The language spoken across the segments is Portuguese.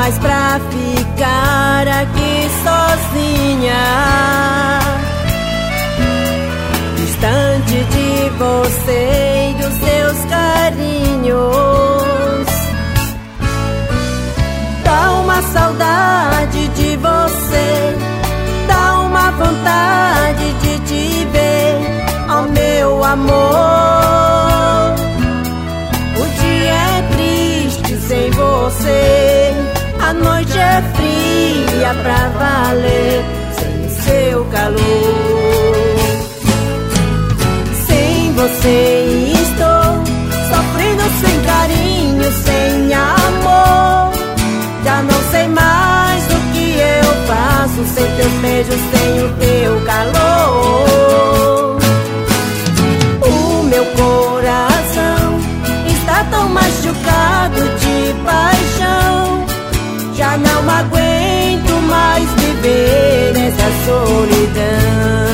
mais pra ficar aqui sozinha, distante de você e dos seus carinhos. Dá uma saudade de você, dá uma vontade de te ver, ó meu amor. O dia é triste sem você, a noite é fria pra valer, sem o seu calor. Sem você estou sofrendo sem carinho, sem amor. Já não sei mais o que eu faço sem teus beijos, sem o teu calor. O meu coração está tão machucado de paixão, já não aguento mais viver nessa solidão.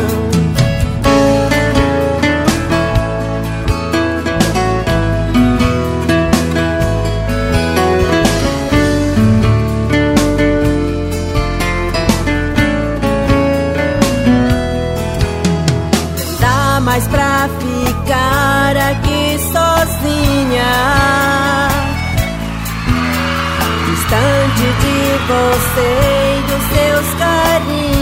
Mas pra ficar aqui sozinha, distante de você e dos seus carinhos.